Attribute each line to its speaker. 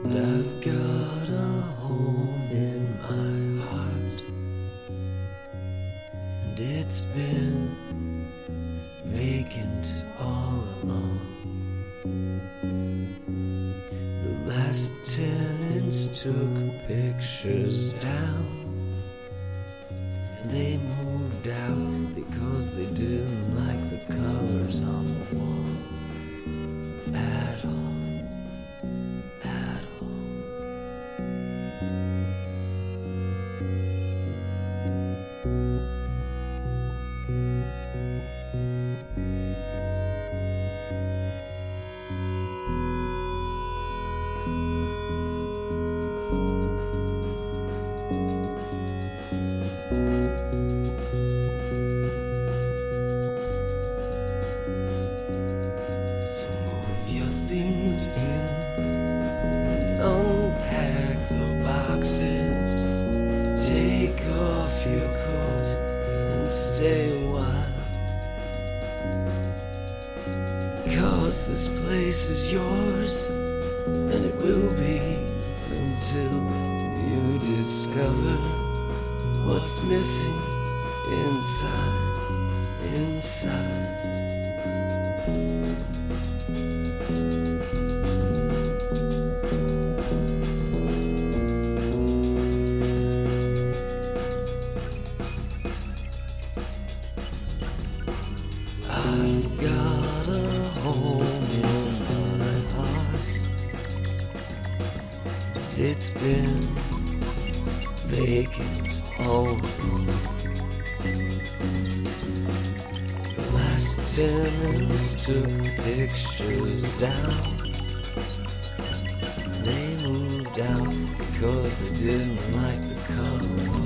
Speaker 1: I've got a home in my heart, and it's been vacant all along. The last tenants took pictures down, and they moved out because they didn't like the colors on the wall at all. Things in and unpack the boxes. Take off your coat and stay a while, because this place is yours, and it will be until you discover what's missing inside. I've got a home in my heart. It's been vacant all along. The last tenants took pictures down. They moved out because they didn't like the colors